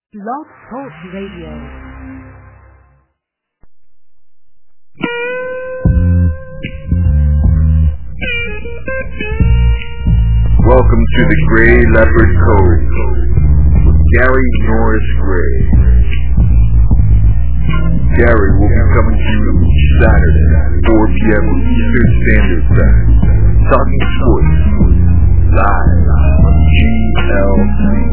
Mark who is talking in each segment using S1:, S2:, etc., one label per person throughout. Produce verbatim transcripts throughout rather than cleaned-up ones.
S1: Blog Talk Radio.
S2: Welcome to the Gray Leopard Code with Gary Norris Gray. Gary will be coming to you Saturday, four p.m. Eastern Standard Time, talking sports, live on G L C.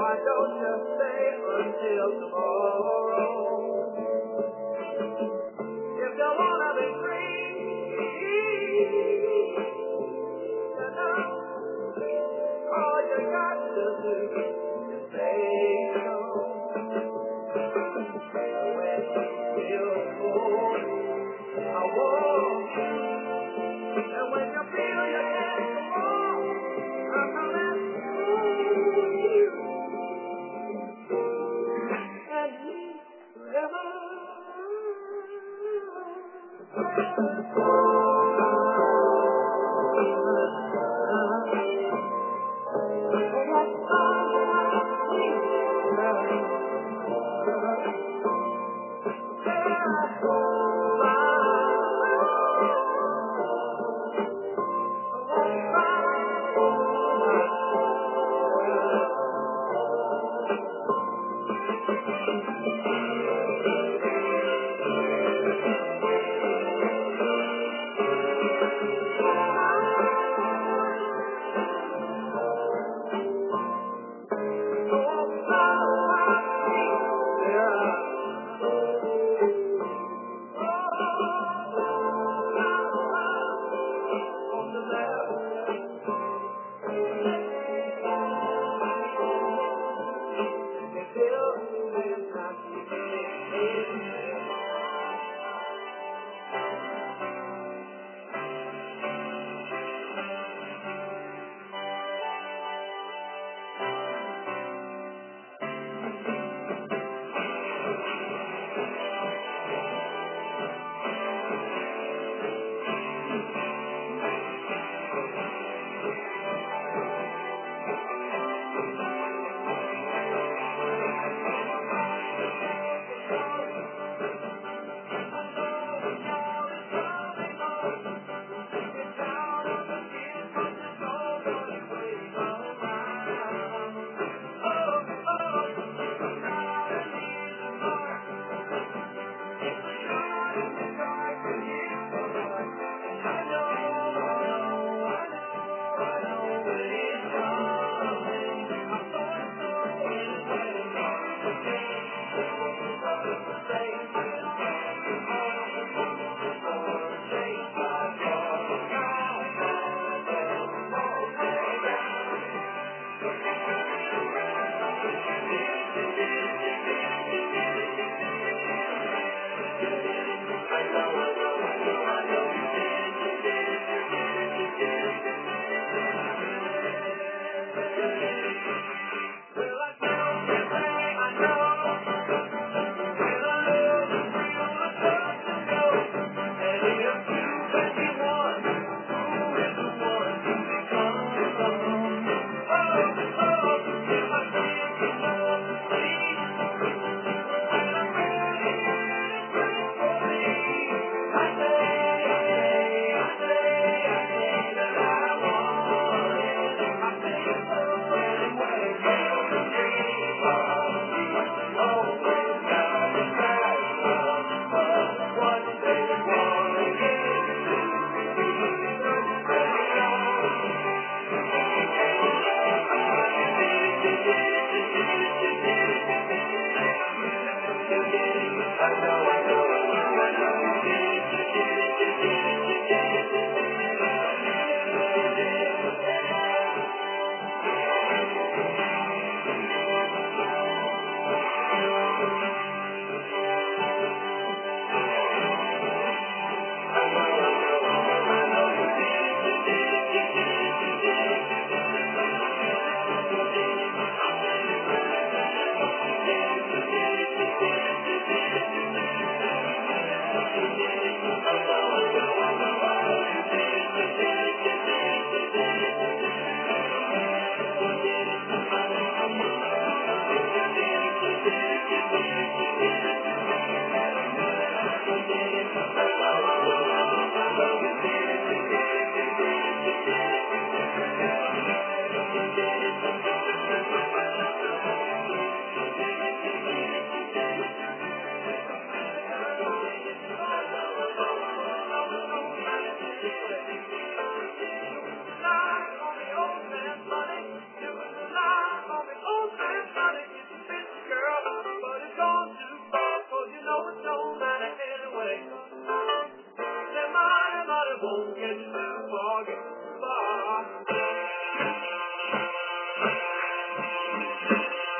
S3: why don't you stay until tomorrow? If you wanna be free, you know, all you got to do is say so. When you feel cold, I want you. And when you feel you can't go on, I'm gonna hold you. And we forever.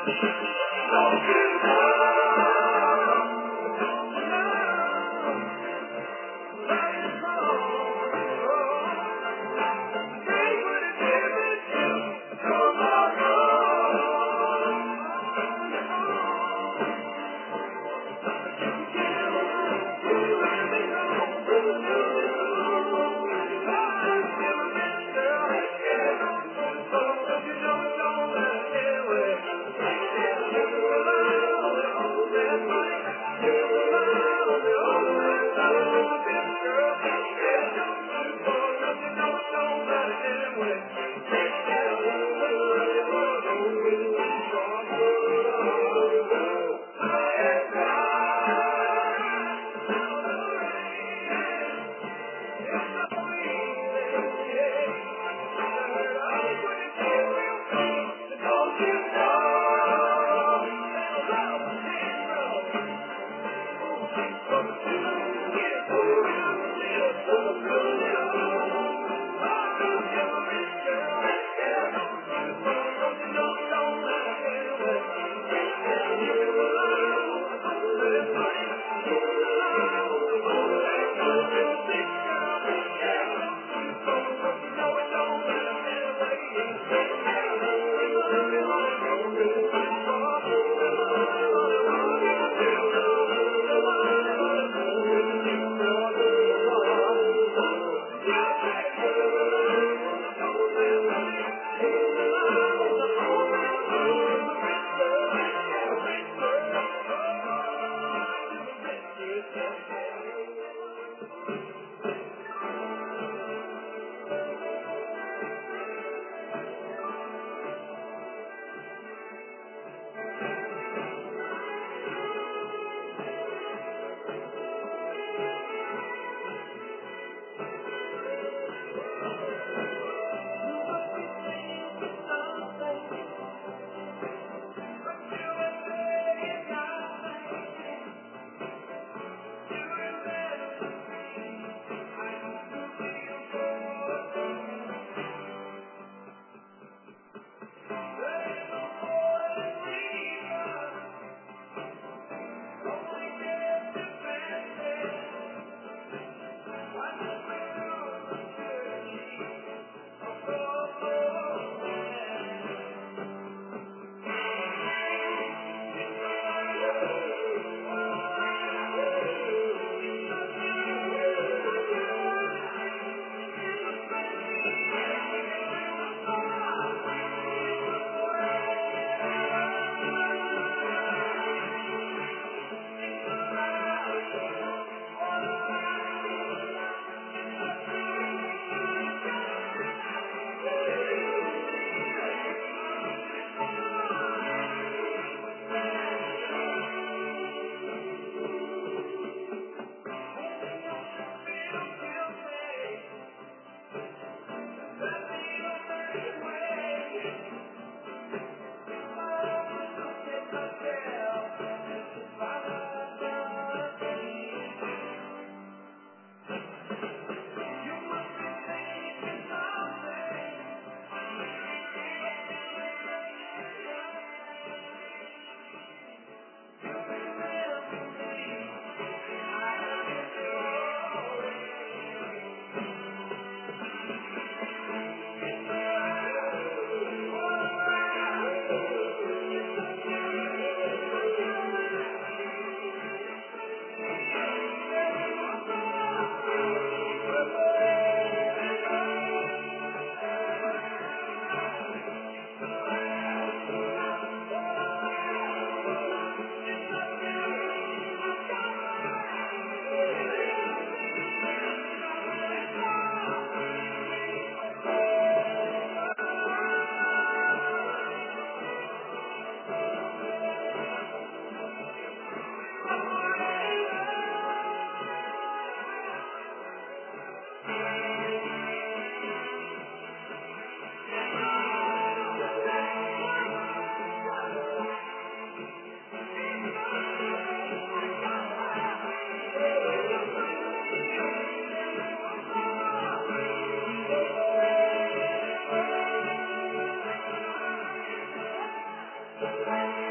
S3: Thank you.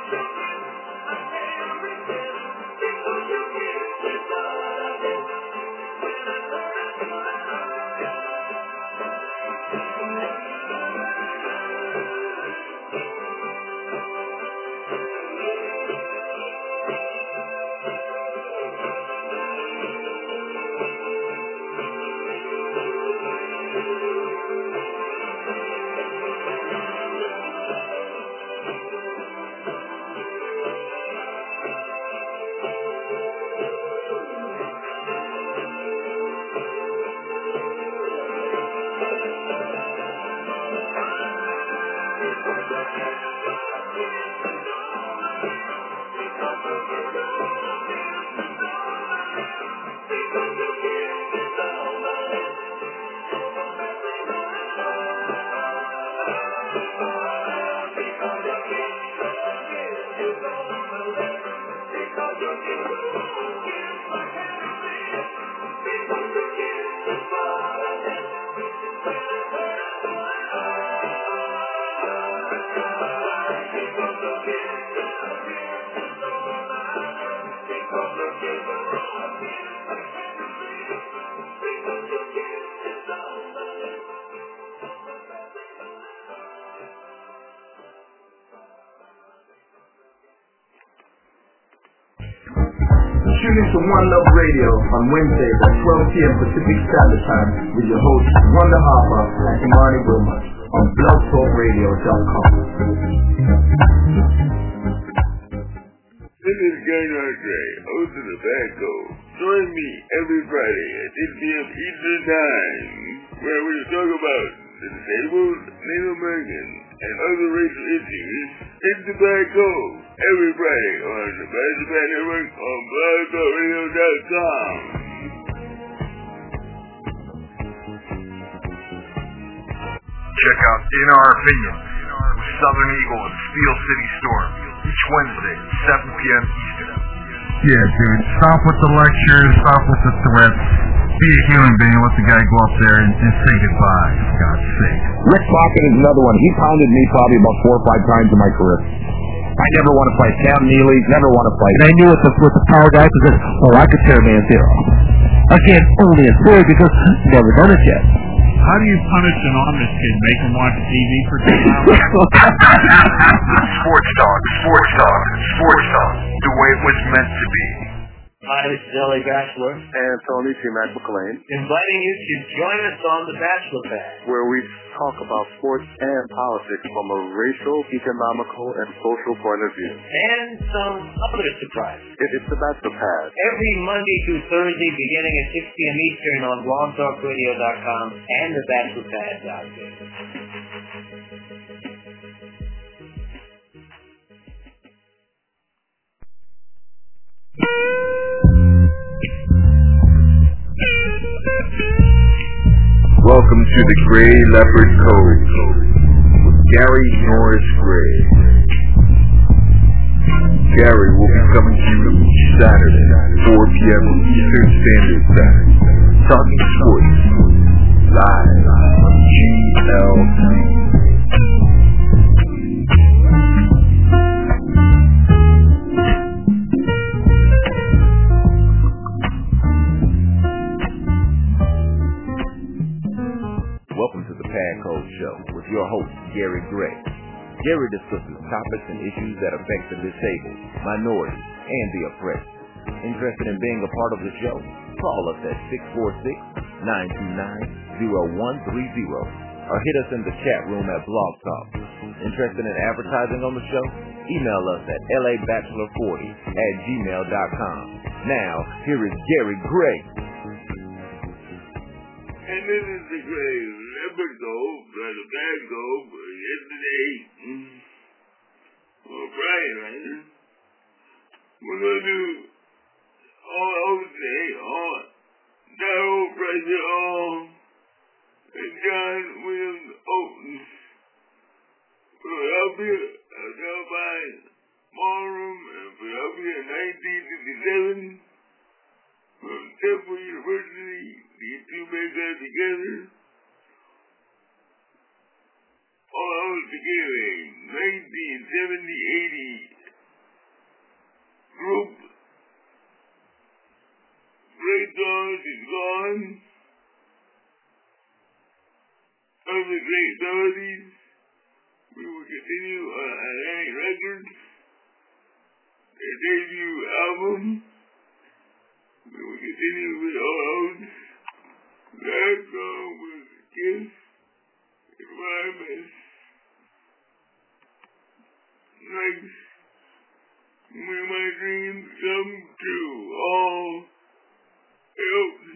S4: Tune in to One Love Radio on Wednesdays at twelve p.m. Pacific Standard Time with your host, Wanda Harper and Imani Wilmot on blog talk radio dot com.
S5: This is Gang Andre, host of The Bad Gold. Join me every Friday at eight p.m. Eastern Time, where we talk about the disabled, Native American, and other racial issues. It's The Bad Gold every Friday on the Bad Japan Network on blog talk radio dot com.
S2: Check out In Our Opinion with Southern Eagle and Steel City Storm each Wednesday, seven p.m. Eastern.
S6: Yeah, dude. Stop with the lectures. Stop with the threats. Be a human being. Let the guy go up there and, and say goodbye, for God's sake.
S7: Rick Crockett is another one. He pounded me probably about four or five times in my career. I never want to fight Cam Neely. Never want to fight.
S8: And I knew with the, with the power guy because, oh, I could tear a man's ear off. Again, only in theory because never done it yet.
S6: How do you punish an honest kid? Make him watch T V for two hours?
S2: Sports Talk, Sports Talk, Sports Talk, the way it was meant to be.
S9: Hi, this is L A Bachelor.
S10: And Tony T. Mac McLean.
S9: Inviting you to join us on the Bachelor Pad,
S10: where we talk about sports and politics from a racial, economical, and social point of view.
S9: and some other surprises.
S10: It, it's the Bachelor Pad.
S9: Every Monday through Thursday, beginning at six p.m. Eastern on blog talk radio dot com and the bachelor pad dot com.
S2: Welcome to the Gray Leopard Code with Gary Norris Gray. Gary will be coming to you each Saturday, four p.m. Eastern Standard Time, talking sports, live on G L C.
S11: Welcome to the Pad Code Show with your host, Gary Gray. Gary discusses topics and issues that affect the disabled, minorities, and the oppressed. Interested in being a part of the show? Call us at six four six, nine two nine, zero one three zero or hit us in the chat room at Blog Talk. Interested in advertising on the show? Email us at L A bachelor forty at gmail dot com. Now, here is Gary Gray.
S5: And this is the Gray Leopard Gold, or the Bad Gold, yesterday, mm, or Friday, right? We're going to do all over today, all Darryl Frazier, all and John Williams Oaten. Philadelphia, Delphi Ballroom, and Philadelphia in nineteen fifty-seven. From Temple University, these two men got together. All out together in nineteen seventy, eighty, great melodies. We will continue on Atlantic Records, their debut album. We will continue with All Out. Last song was Kiss Environment. Next, may my dreams come true. All helps.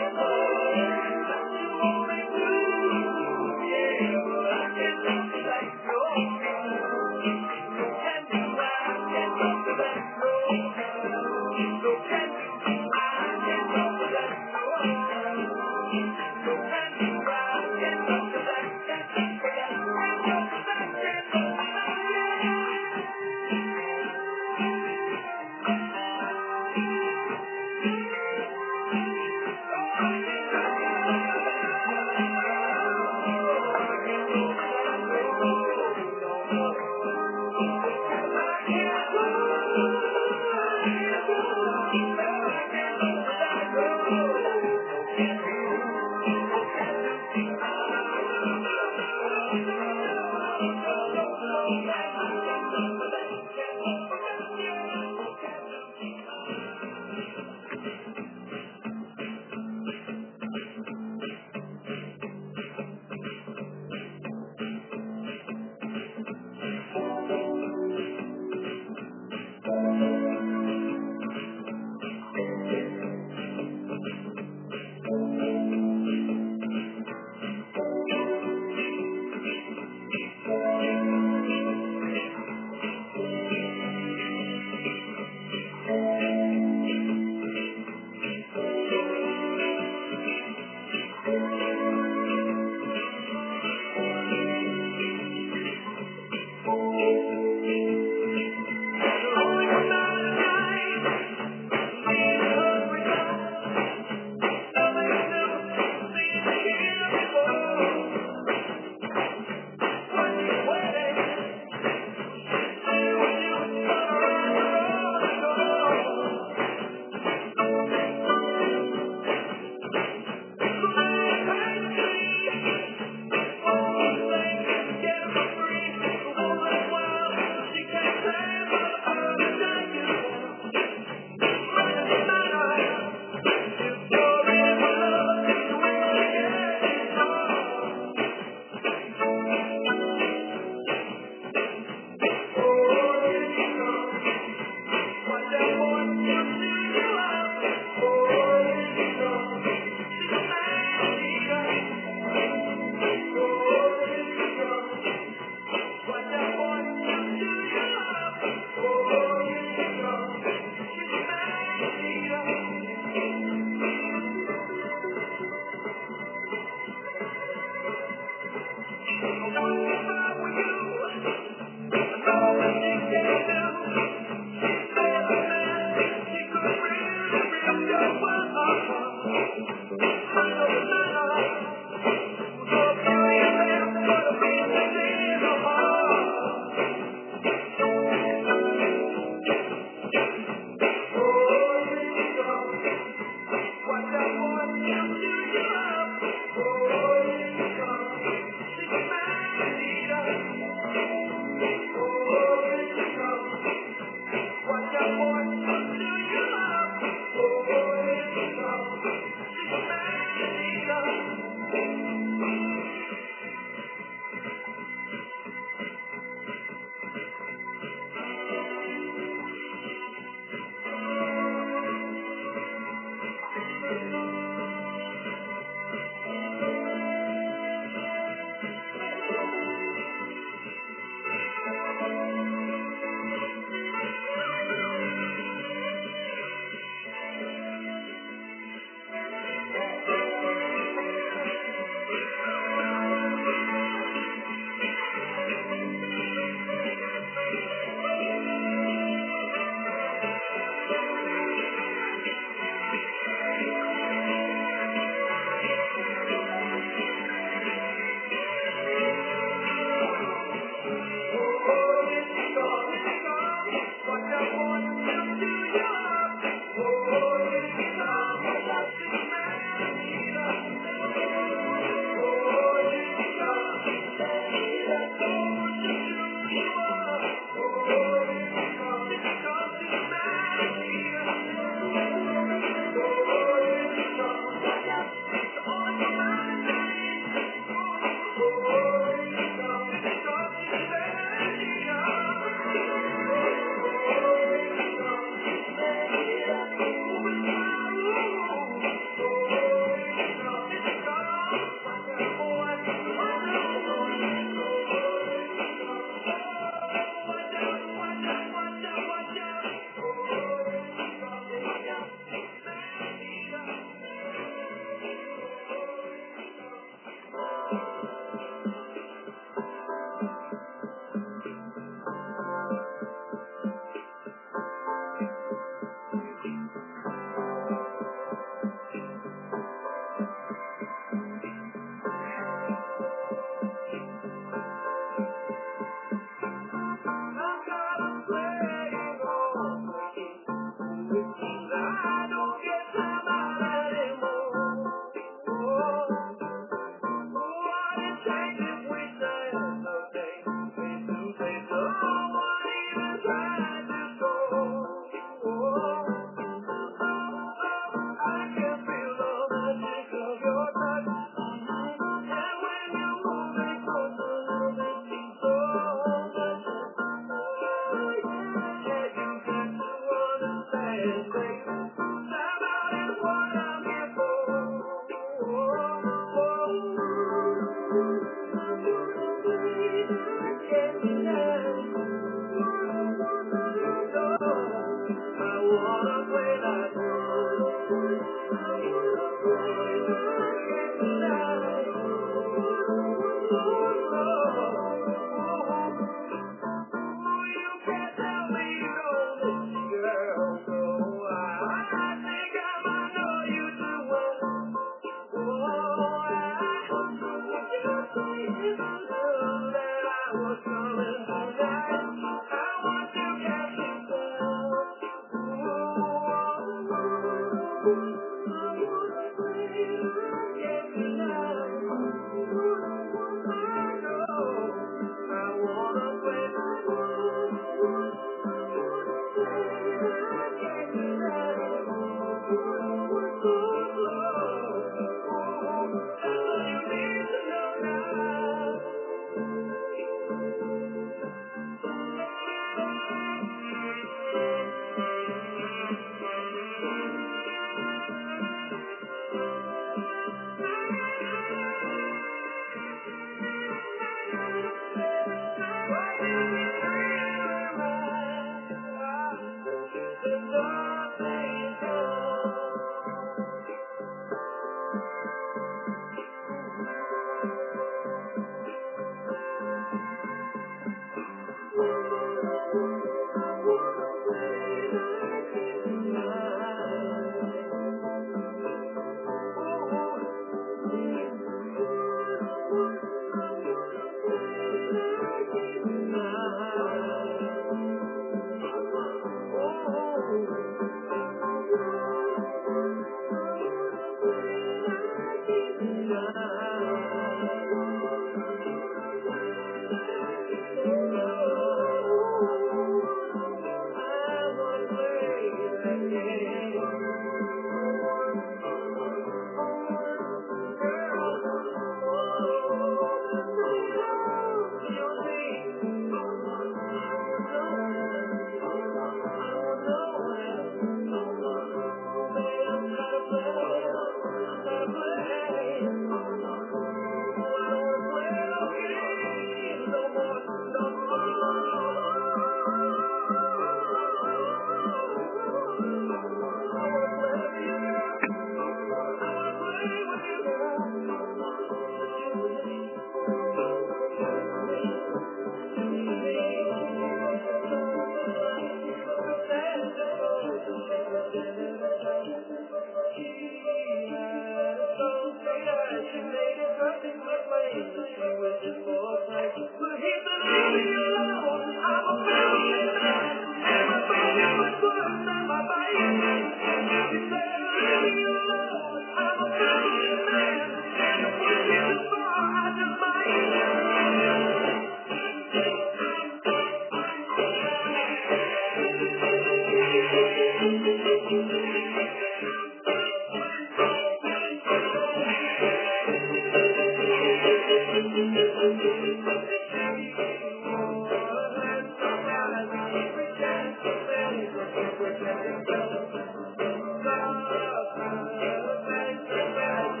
S3: Thank you.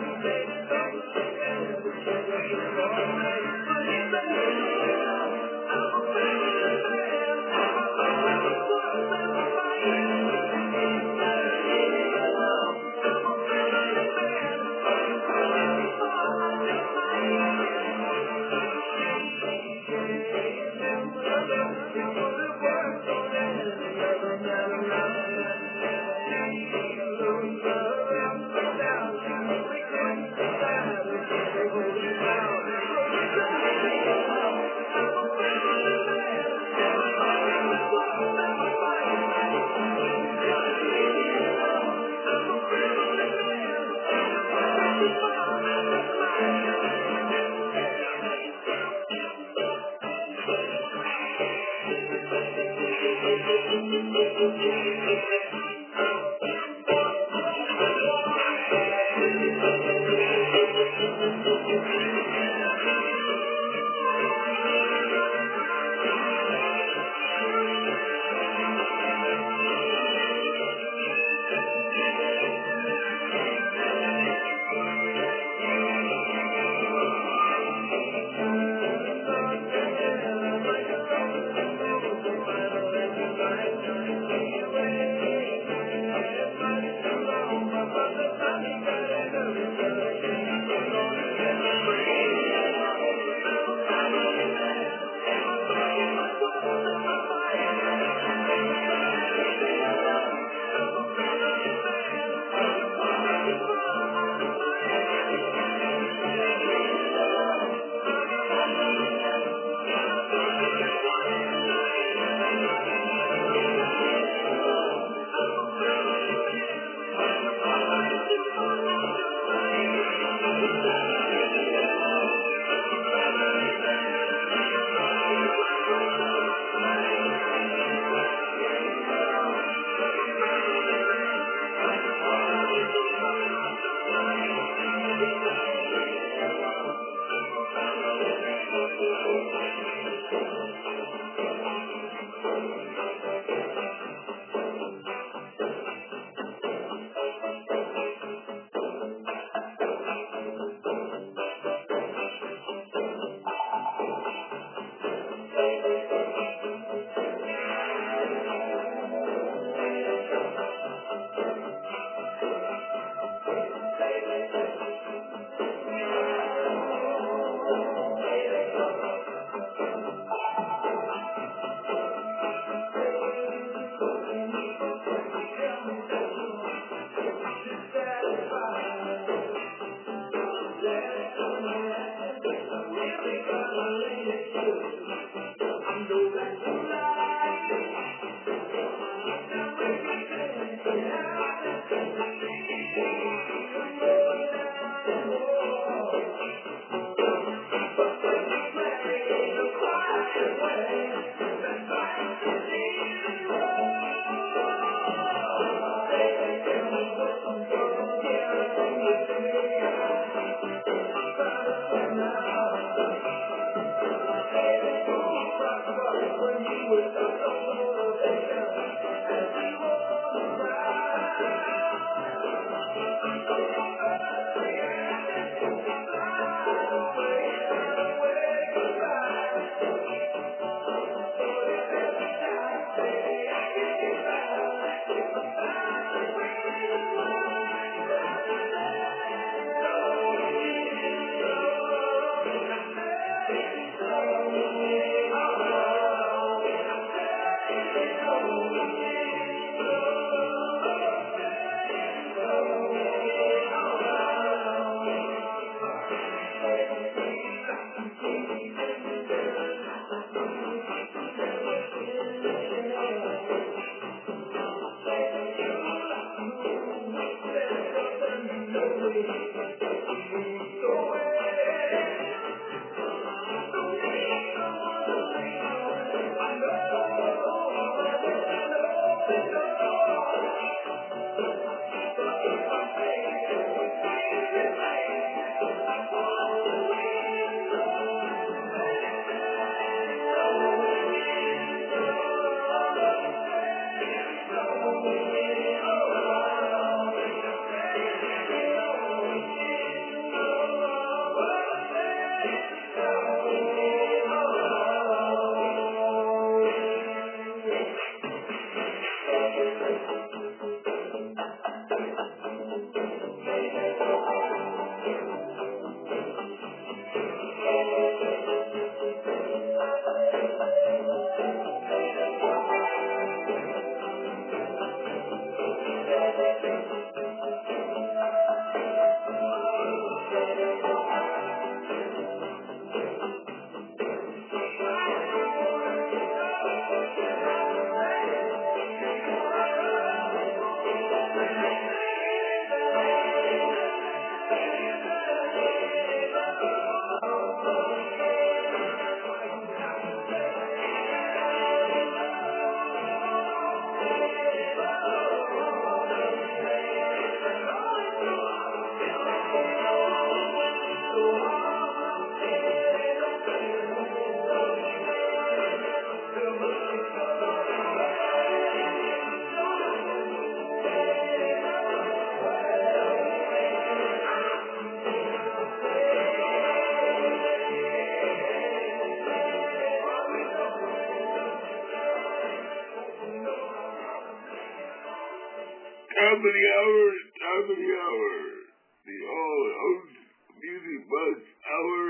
S5: Top of the hour, top of the hour. The all out music bus hour.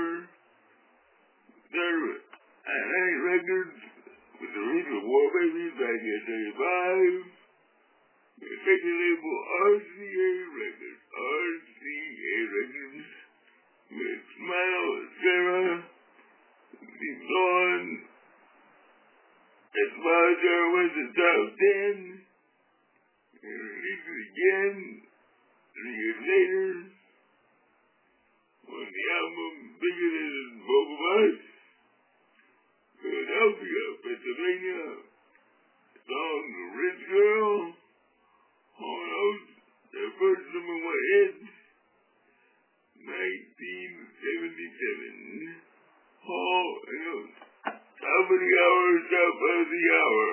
S5: There, Atlantic Records with the original War Babies back in thirty-five. The second label R C A Records. R C A Records. With Smile, Sarah, Deep Dawn. And Smile, Sarah went to top ten. And released it again three years later on the album Bigger Than Both of Us, Philadelphia, Pennsylvania. Song The Rich Girl, Hall House, their first number one hit, nineteen seventy-seven. Hall, you know, top of the hour, top of the hour.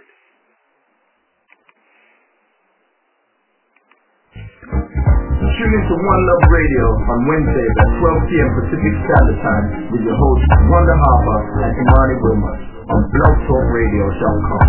S4: Tune into One Love Radio on Wednesdays at twelve p.m. Pacific Standard Time with your hosts Wanda Harper and Imani Wilmer on blog talk radio dot com.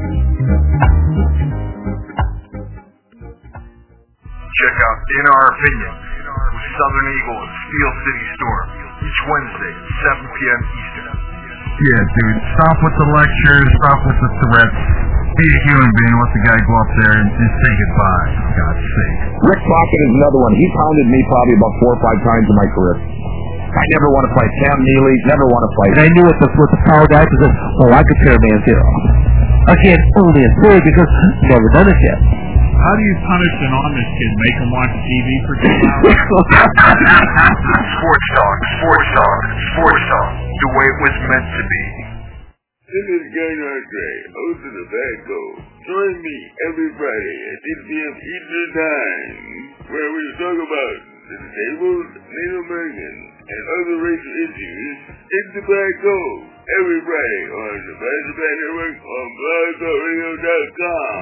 S6: Check out In Our Opinion with Southern Eagle and Steel City Storm each Wednesday at seven p.m. Eastern. Yeah, dude, stop with the lectures, stop with the threats. Be a human being, let the guy go up there and just say goodbye, for God's sake.
S7: Rick Crockett is another one. He pounded me probably about four or five times in my career. I never want to fight Cam Neely, never want to fight.
S8: And I knew with the, with the power guy, because, oh, I could tear a man zero. Again, only a third, because never done it yet.
S12: How do you punish an honest kid? Make him watch T V for two hours?
S6: Sports talk, sports talk, sports talk, the way it was meant to be.
S5: This is Gary Gray, host of The Bad Go. Join me every Friday at eight p.m. Eastern Time, where we talk about the disabled, Native American, and other racial issues. It's The Bad Go every Friday on the Bad the Bad Network on blog talk radio dot com.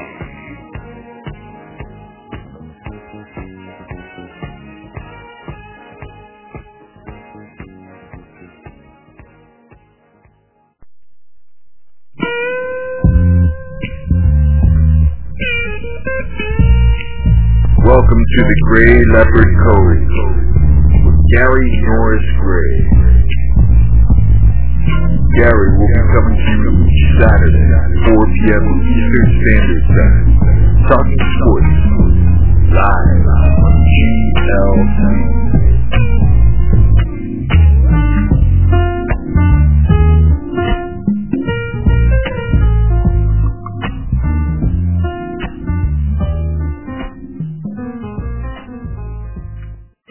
S2: Welcome to the Gray Leopard Code with Gary Norris Gray. Gary will be coming to you each Saturday at four p.m. Eastern Standard Time, talking sports live on G L C.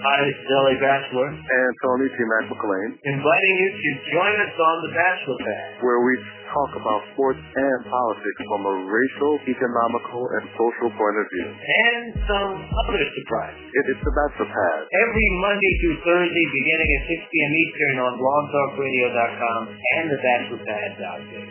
S9: Hi, this is L A Bachelor.
S10: And Tony T. Mac McLean.
S9: Inviting you to join us on the Bachelor Pad,
S10: where we talk about sports and politics from a racial, economical, and social point of view.
S9: and some other surprises.
S10: It is the Bachelor Pad.
S9: Every Monday through Thursday, beginning at six p.m. Eastern on blog talk radio dot com and the bachelor pad dot com.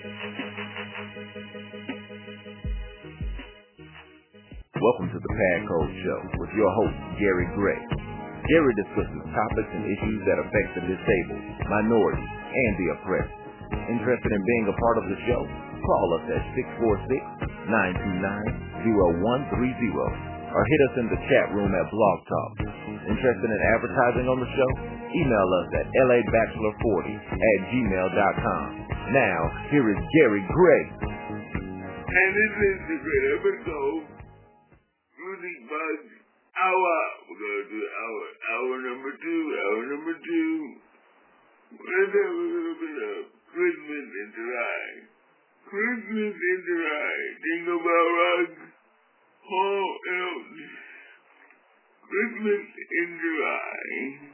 S11: Welcome to the Pad Code Show with your host, Gary Gray. Gary discusses topics and issues that affect the disabled, minorities, and the oppressed. Interested in being a part of the show? Call us at six four six, nine two nine, zero one three zero or hit us in the chat room at Blog Talk. Interested in advertising on the show? Email us at L A bachelor forty at gmail dot com. Now, here is Gary Gray.
S5: And this is the great episode. Music Bug Hour. We're going to do hour, hour number two, hour number two. We're going to have a little bit of Christmas in July. Christmas in July. Jingle bell rock. All else. Christmas in July.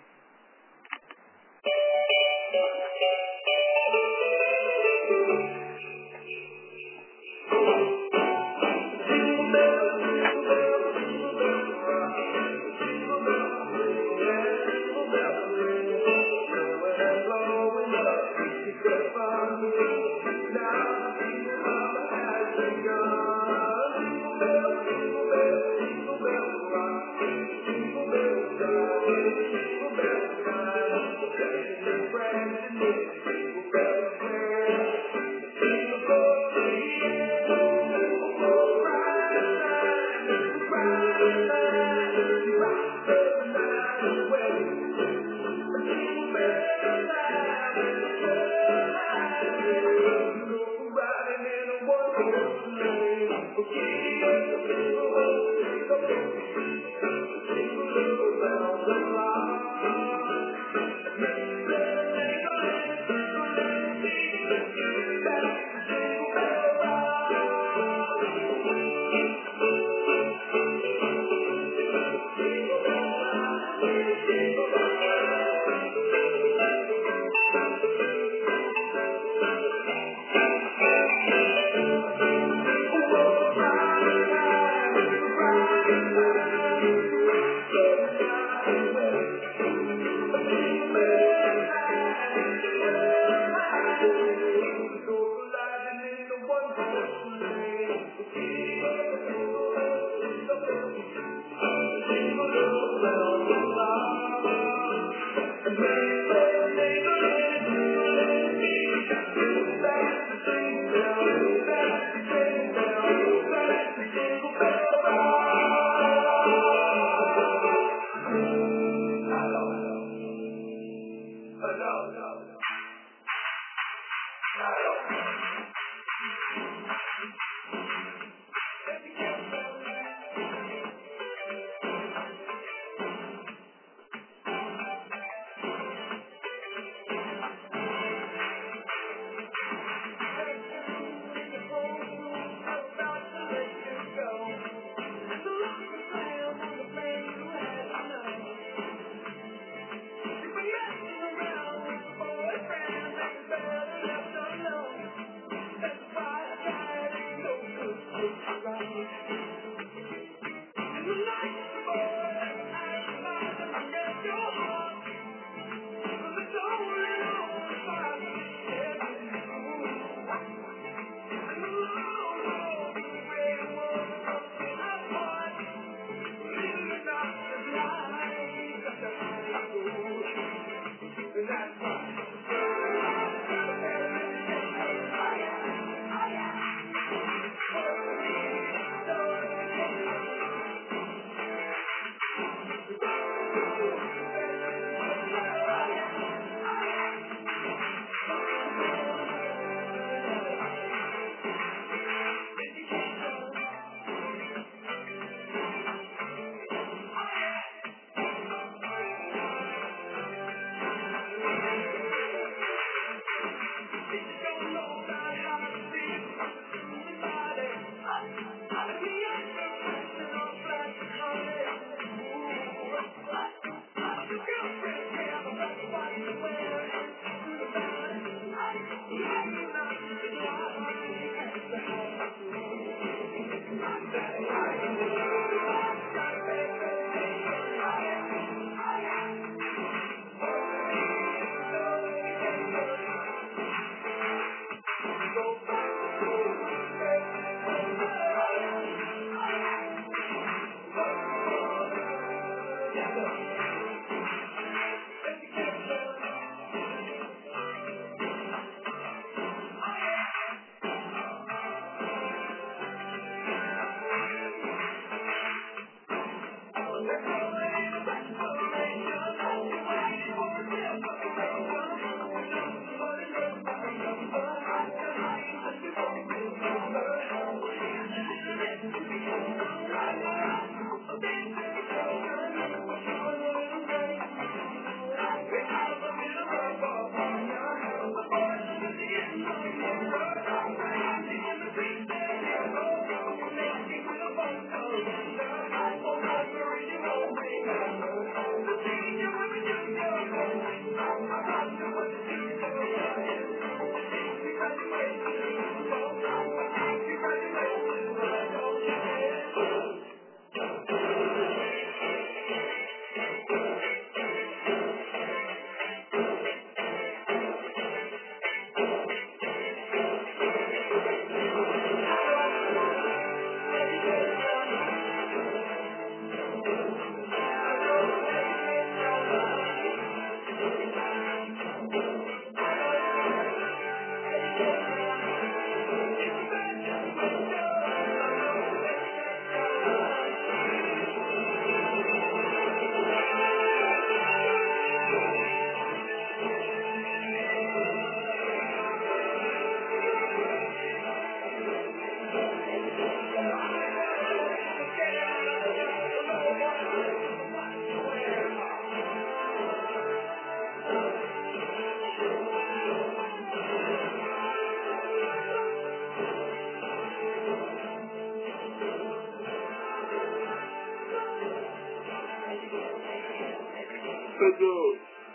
S5: adult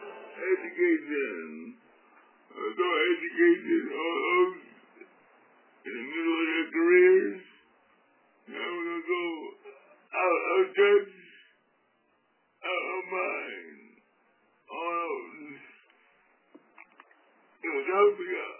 S5: education, adult education all in the middle of their careers. Now we're going to go out of touch, out of mind, on out. You know, don't forget.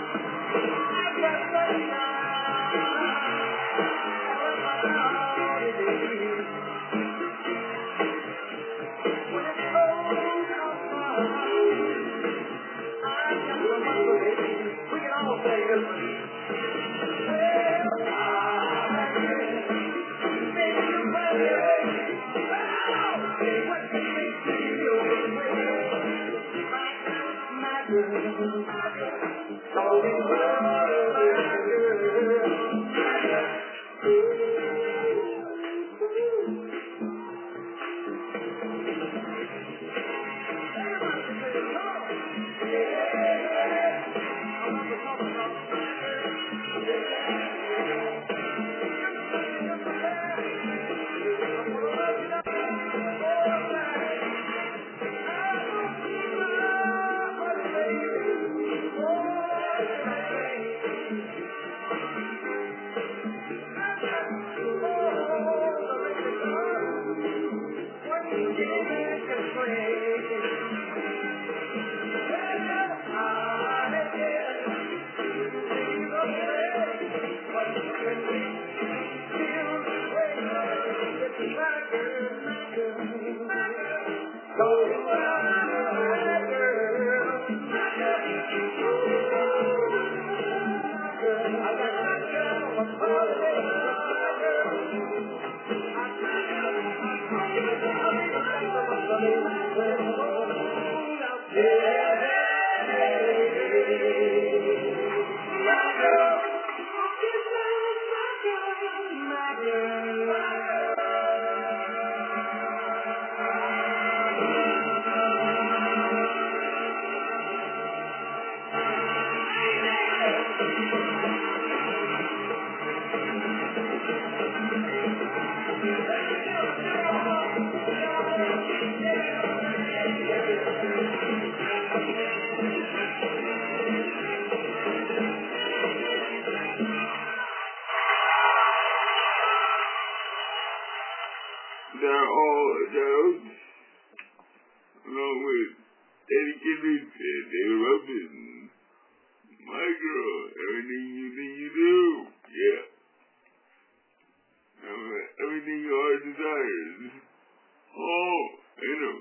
S5: They're all adults, along with Eddie Kennedy and David Robinson. My girl, everything you think you do, yeah. Uh, everything your heart desires. Oh, I know.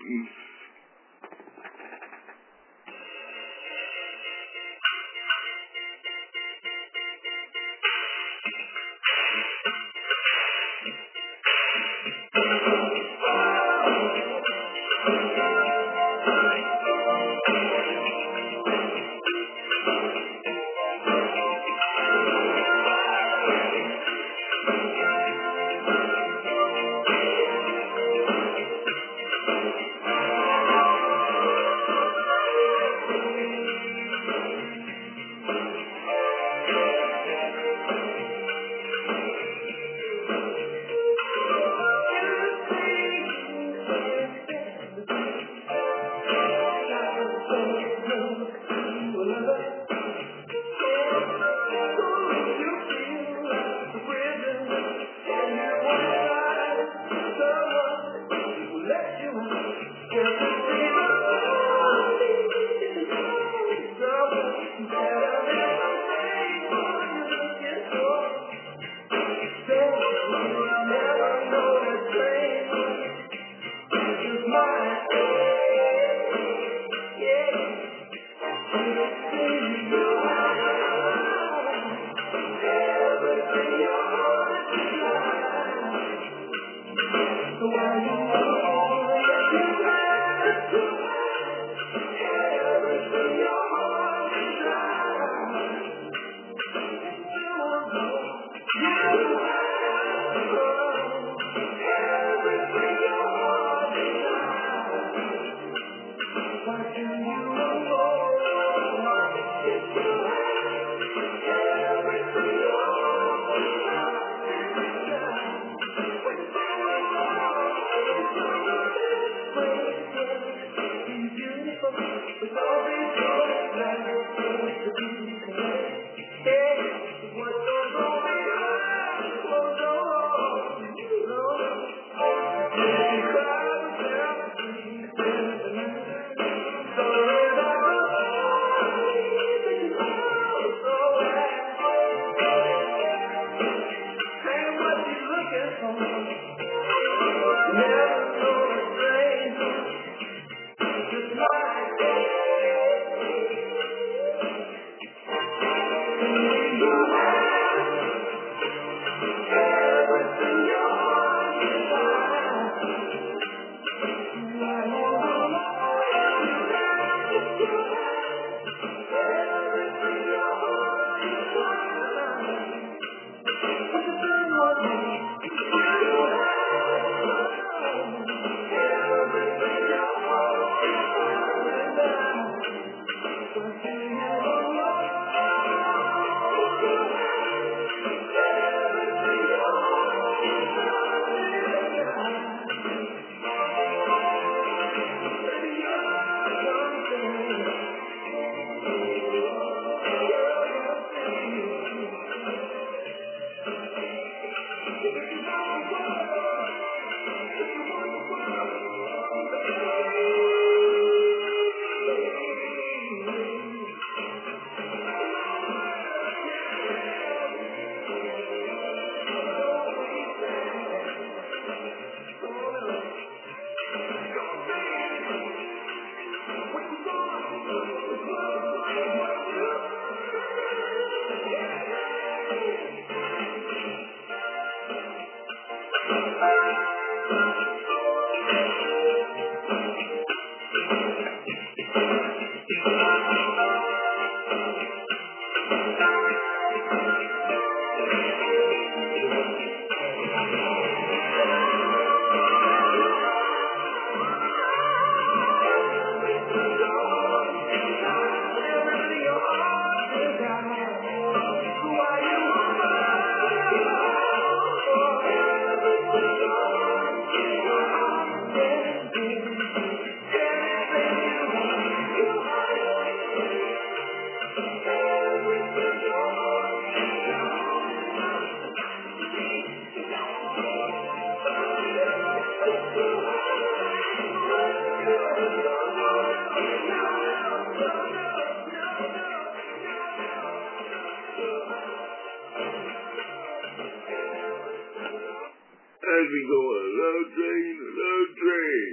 S5: as we go on Love Train, Love Train.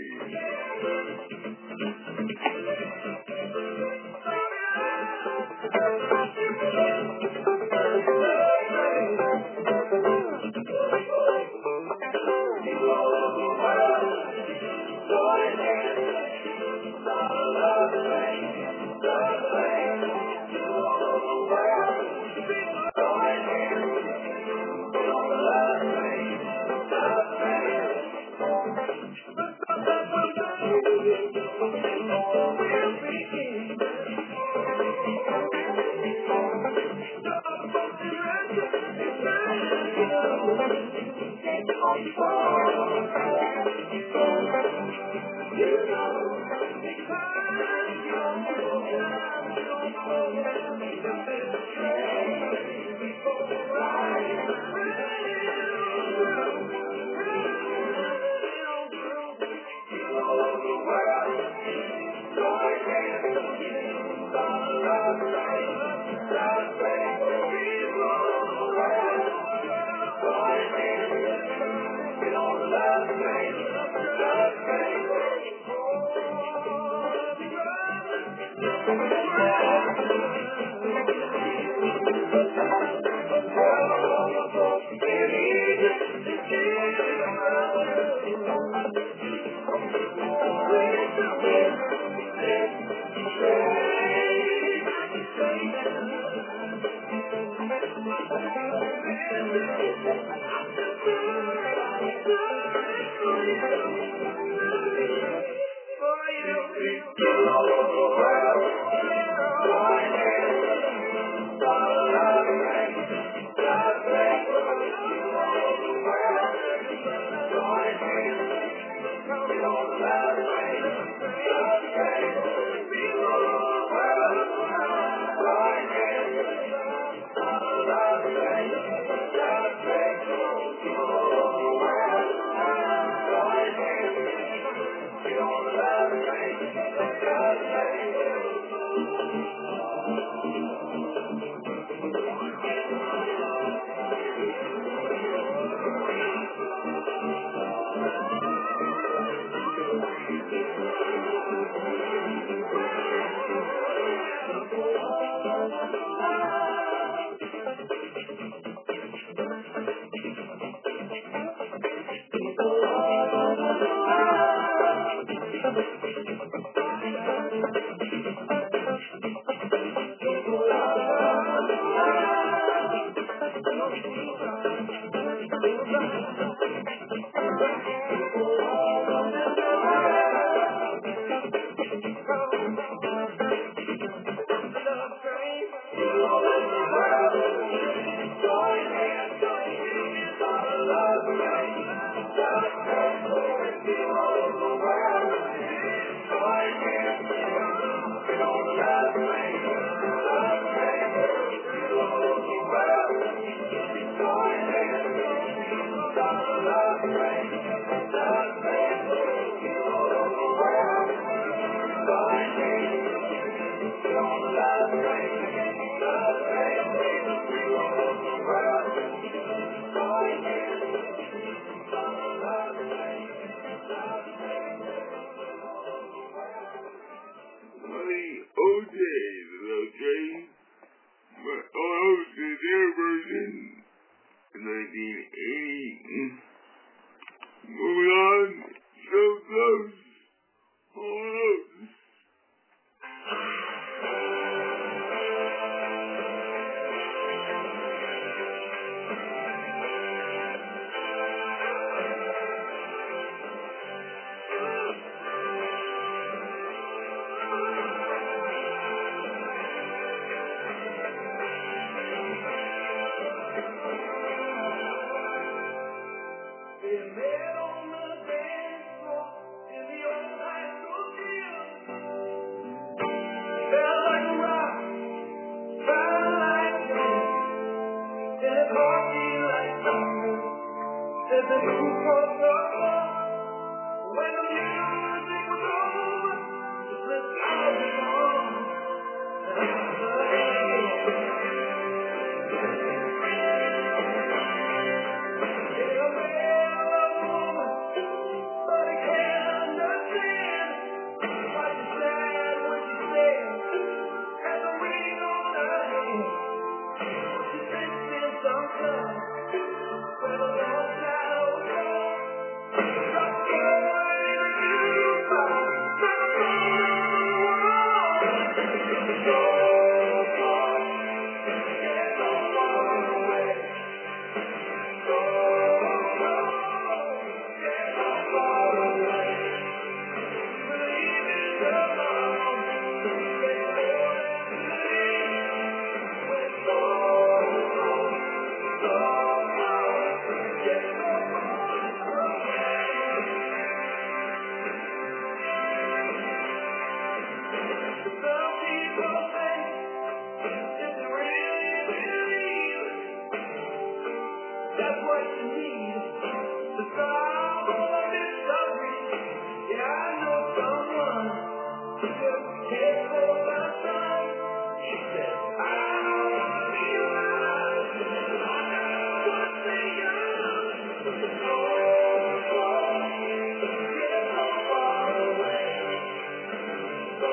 S3: just what you need to solve all this suffering. Yeah, I know someone who just cares for my son. He said, I wanna be alive. I got one thing young. Oh, oh, get so far away. Oh,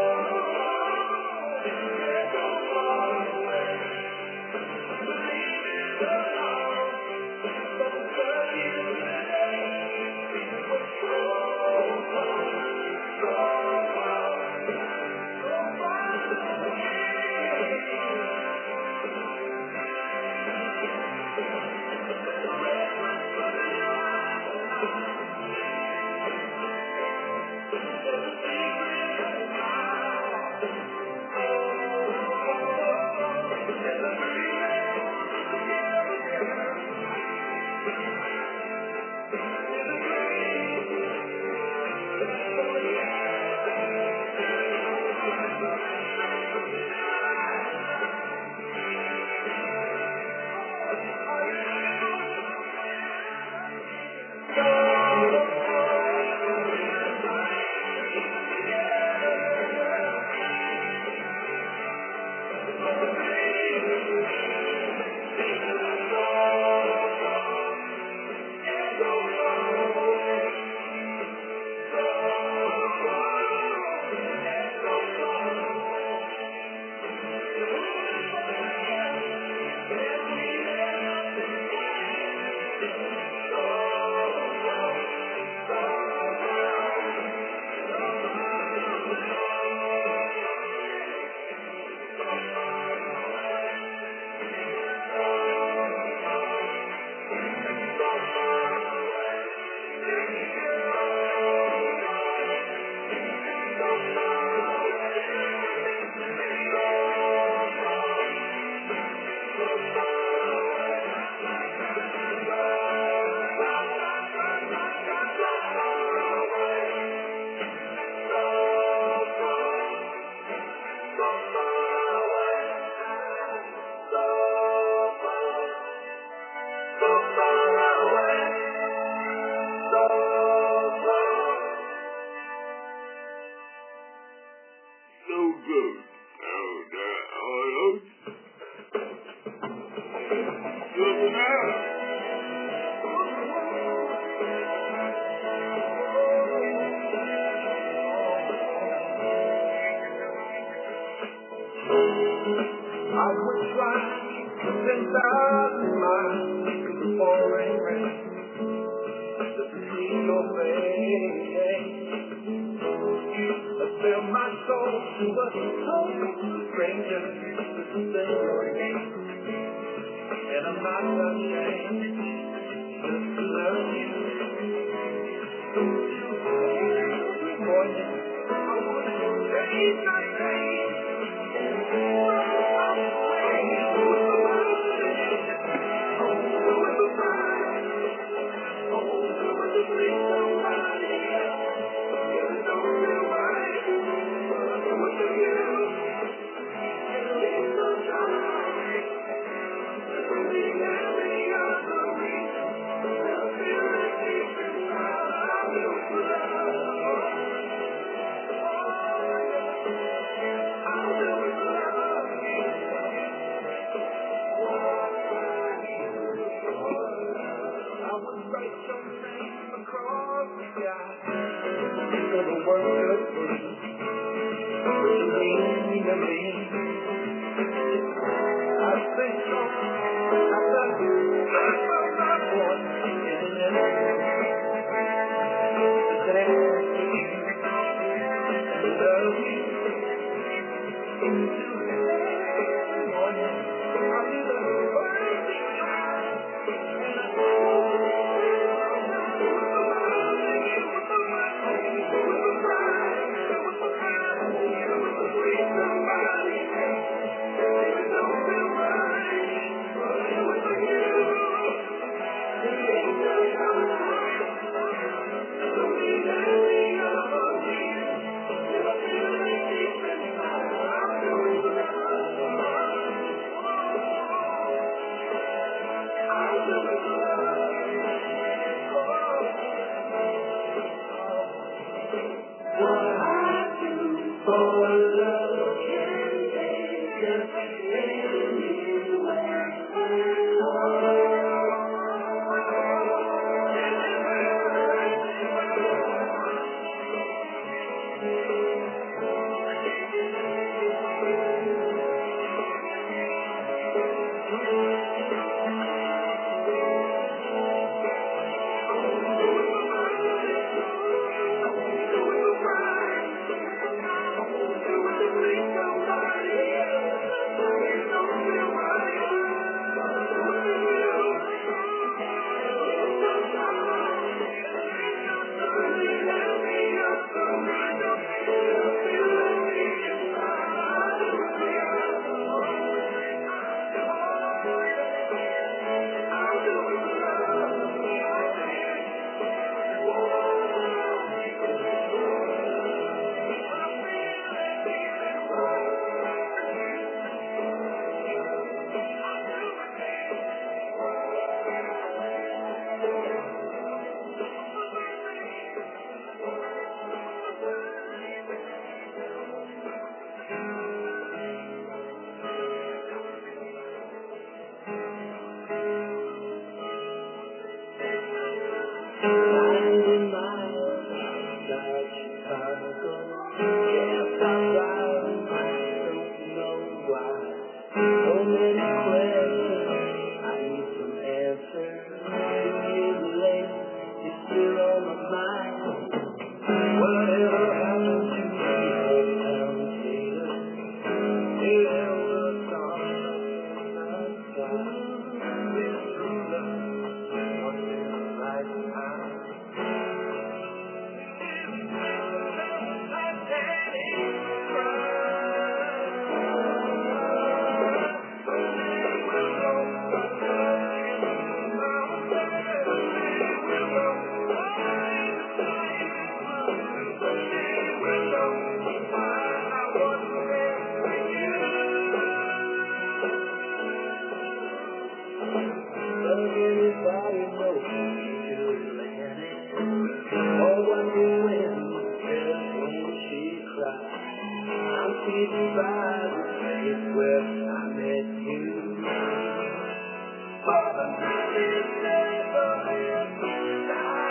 S3: oh, get so far away. Believe in the Lord. Don't forget today. Oh, oh, so far, so far away.
S5: So good. Oh, that, oh, those. Good enough.
S3: I would try ten thousand miles through the pouring rain just to see your face. I sell my soul to a total stranger just to sing your name. And I'm not ashamed just to love you. Every morning I want to raise my name. Somebody, many questions, I need some answers. Two years later, it's still on my mind. Whatever happened to the old town theater? There was something outside. This true love, once in a lifetime. Everybody knows you're landing. Oh, what you win, just when she cries. I'm sitting by the place where I met you. For the night is never ends.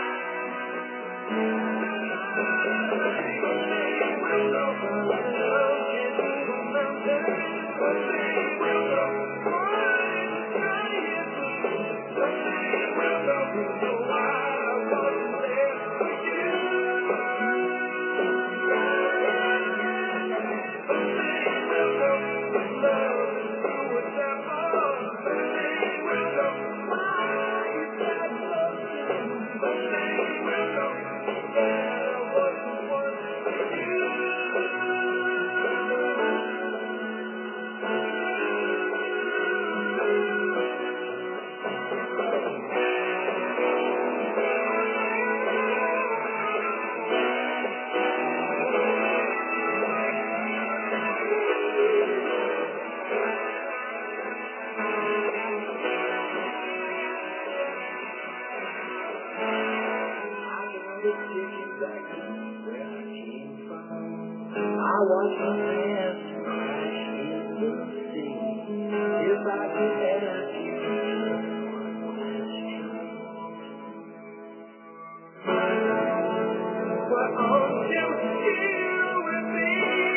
S3: I watch my hands crash into the sea. If I could ask you just one question, why aren't you here with me?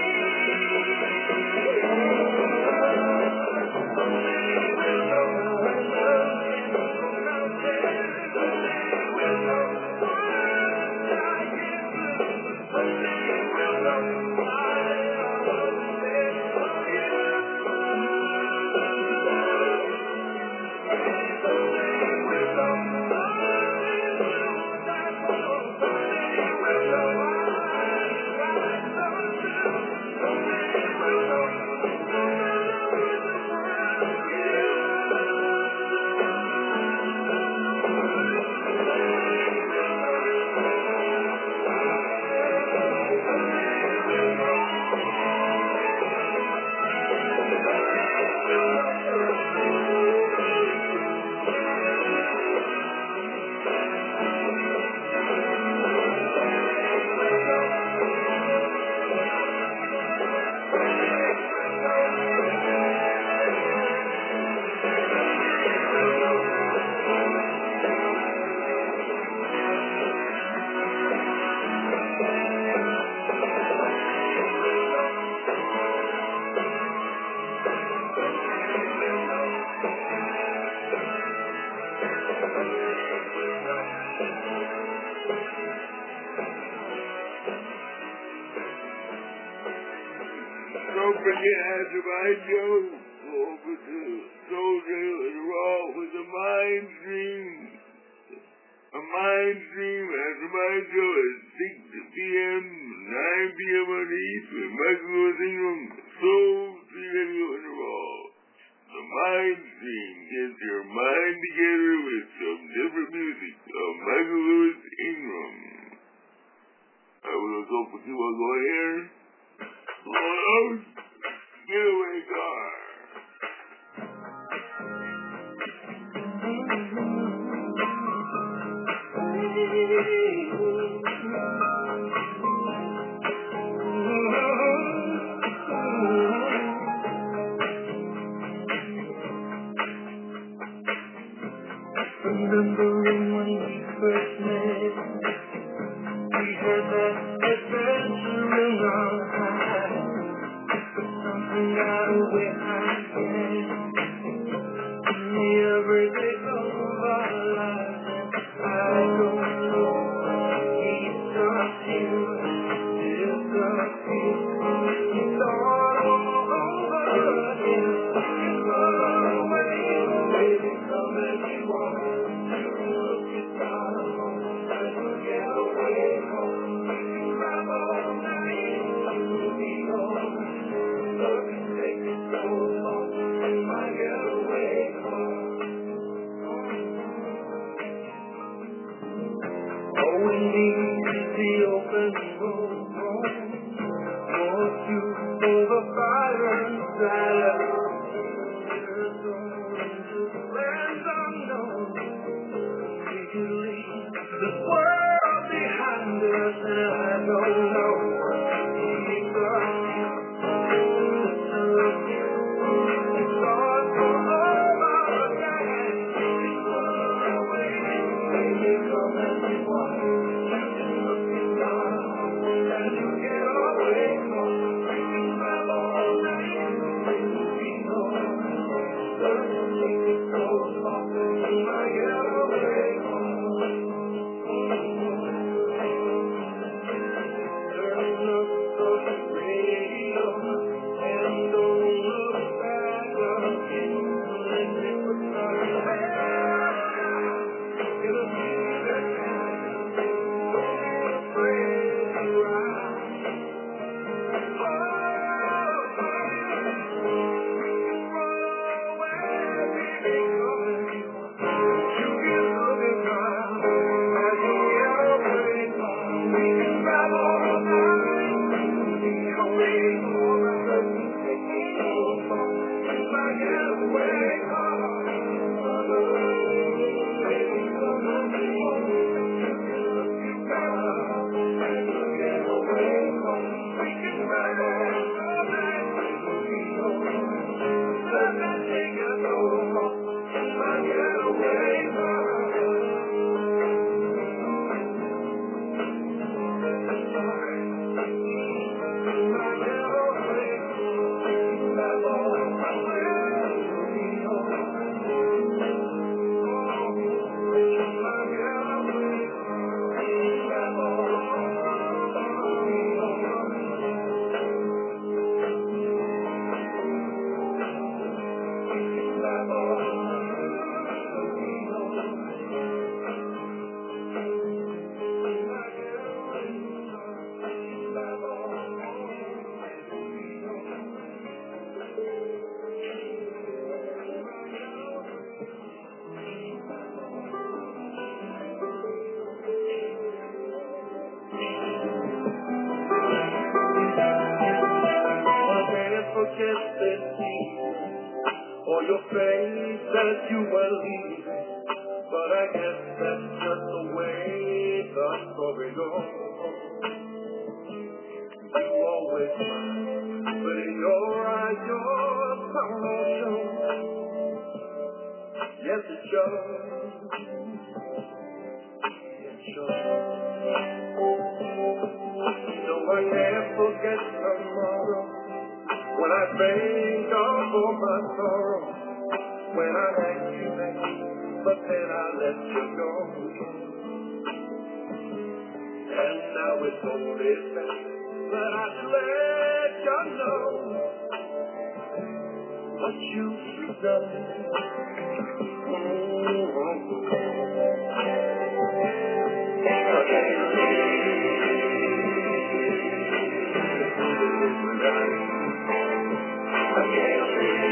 S5: Don't forget Azerbaijan over to Soldier and Raw with a mind stream. A mind stream Azerbaijan at six p.m., nine p.m. on the East with Michael Lewis Ingram, Soul Radio and Raw. The mind stream gets your mind together with some different music of Michael Lewis Ingram. I will go for two on go here. Lowe's Getaway Car.
S3: Remembering when we first met, we had that adventure in our eyes. something that way I can. Every day of our lives, I don't know. It's up to you. It's up to you. It's all over again. You run away, baby, come as you want. You look inside of home, and you get away home. You drive all night, you will be home. Love can take it so long, you might get away home. All we need is the open road. Want you for the fire inside us. There's no lands unknown. We can leave this world behind us, and I don't know. It's all for over again. It's all away. Baby, come as you want. You can look inside and you get away from. You can drive all night. You will be home. Doesn't take it so long. You might get away home. Turn up the radio and don't look back again. Let me put my hand. It'll be the time. Don't be afraid to ride. Oh, we can run away, baby, come as you want. You can look and drive as you get away from. We can drive all night. Get away from the hurt you take me so far. You might get away from. Baby, come as you want. You can look inside and you get away from. We can drive all night. We'll be home. Let that take us so far. You might get away from. Forget this or your face that you were leaving, but I guess that's just the way the story goes. You always smile, but in your eyes your sorrow shows. Yes, it shows. It shows. So I can't forget tomorrow. When I think of all my sorrow, when I had you back, but then I let you go. And now it's only fair that I should let you know what you should know. I can't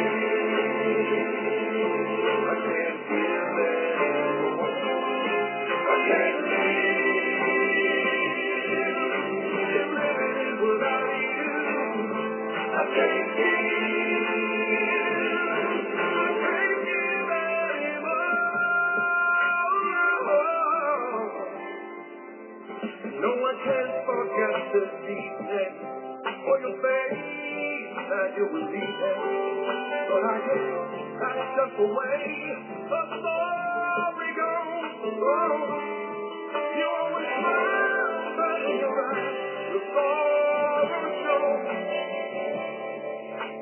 S3: No, I can't forget this evening or your face that you were leaving. But I guess that's just the way the story goes. Oh, you always smile, but in your eyes, the sorrow shows.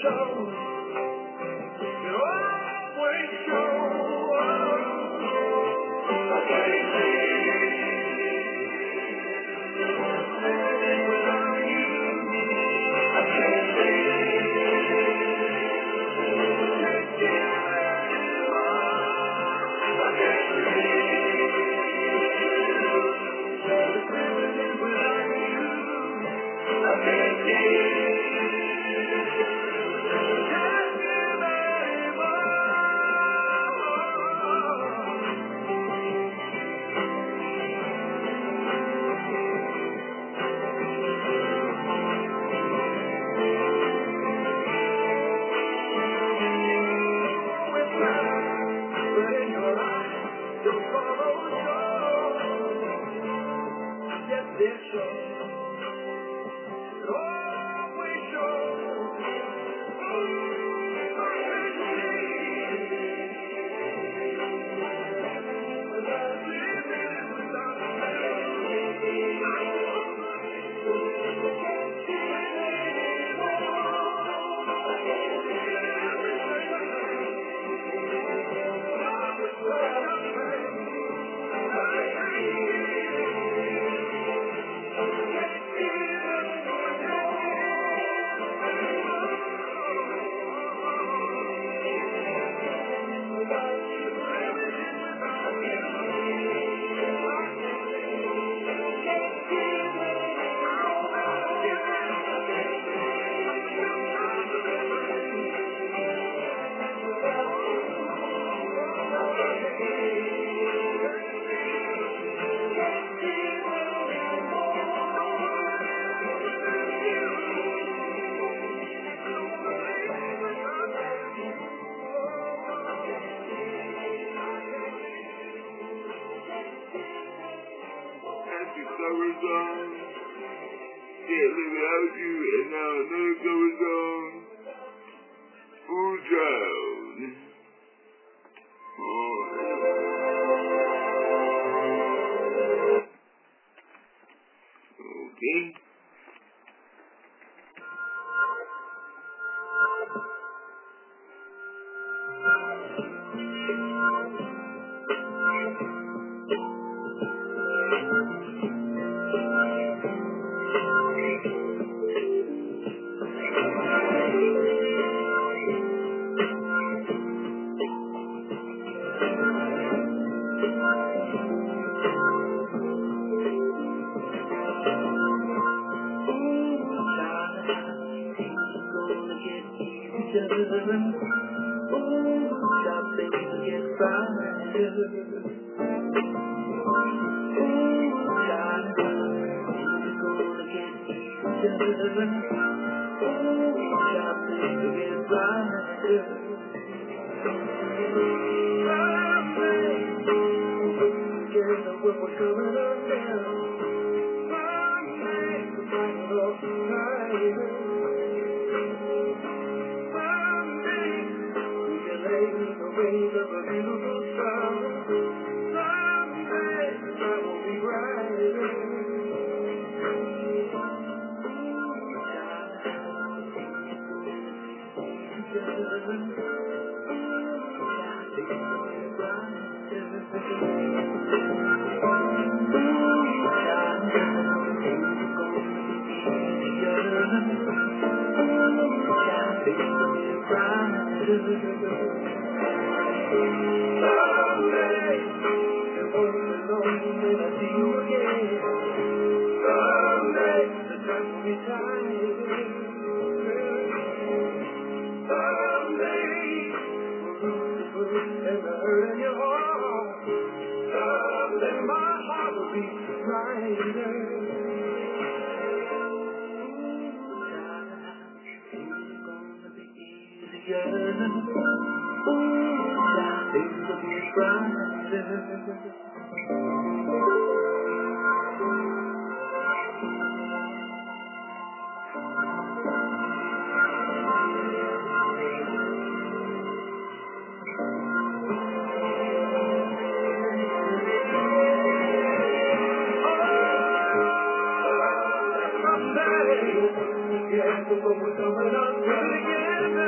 S3: Together, but we're coming up good again.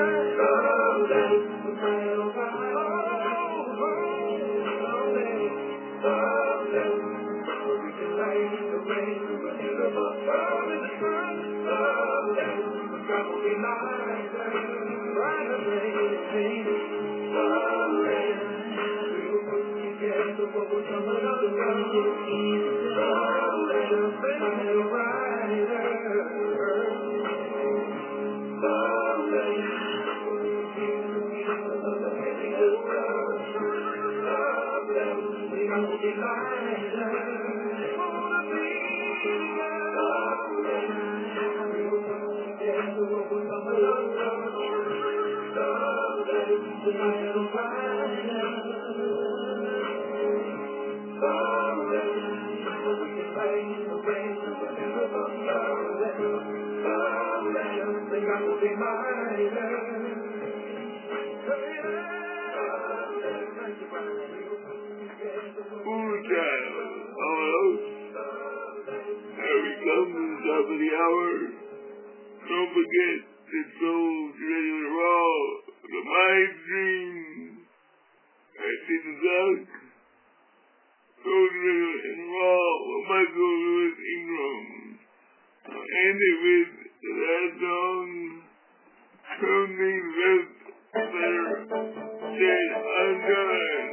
S5: Food child, almost. There we come to the top of the hour. Don't forget that Soul's Radio Raw, the Mind Dream, at six o'clock. Soul's Radio and Raw with Michael Lewis Ingram. I'll end it with the last song, Something Left Better Said Undone.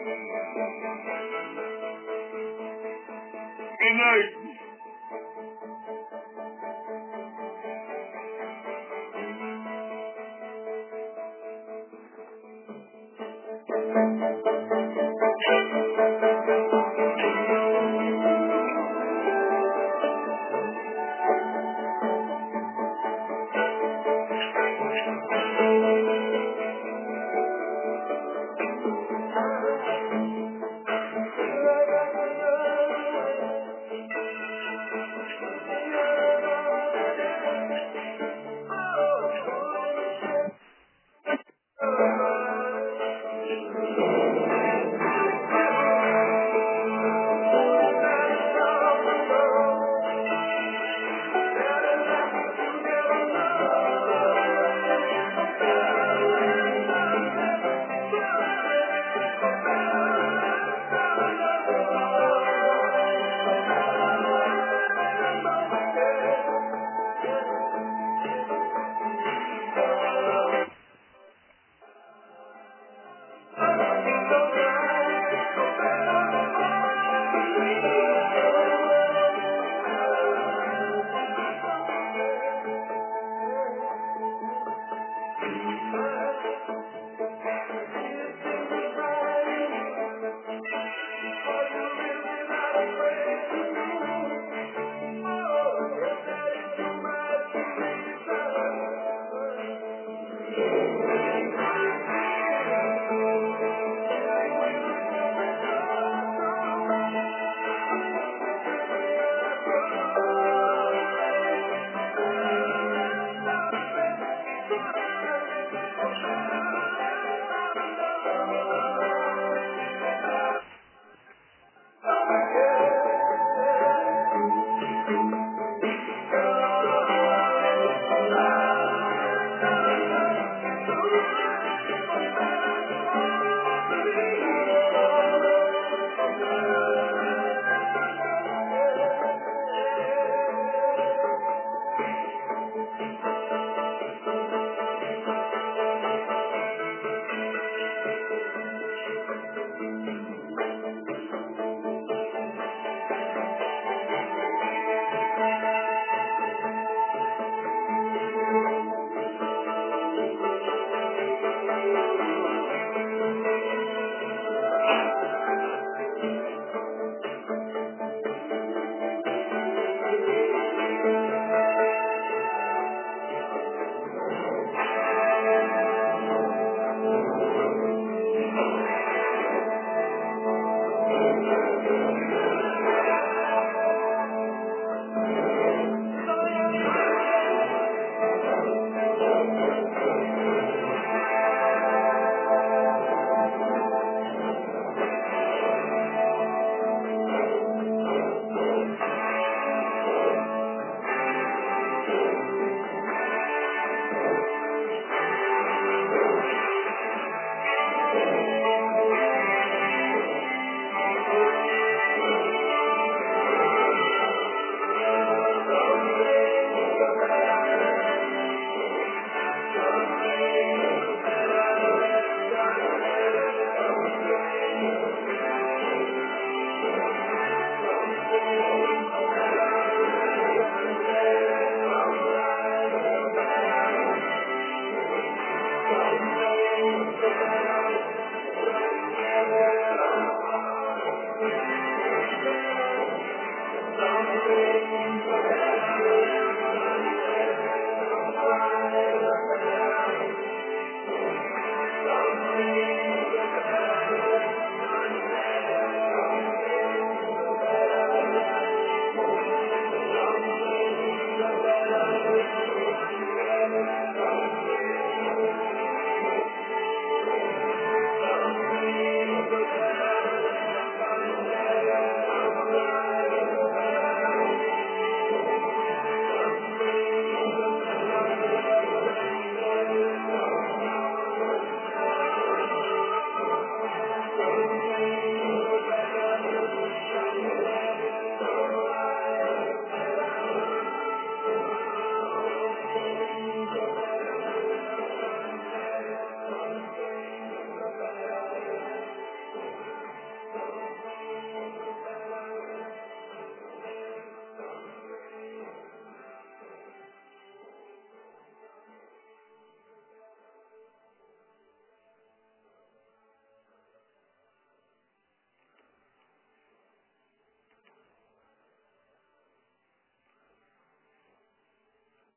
S5: Good night.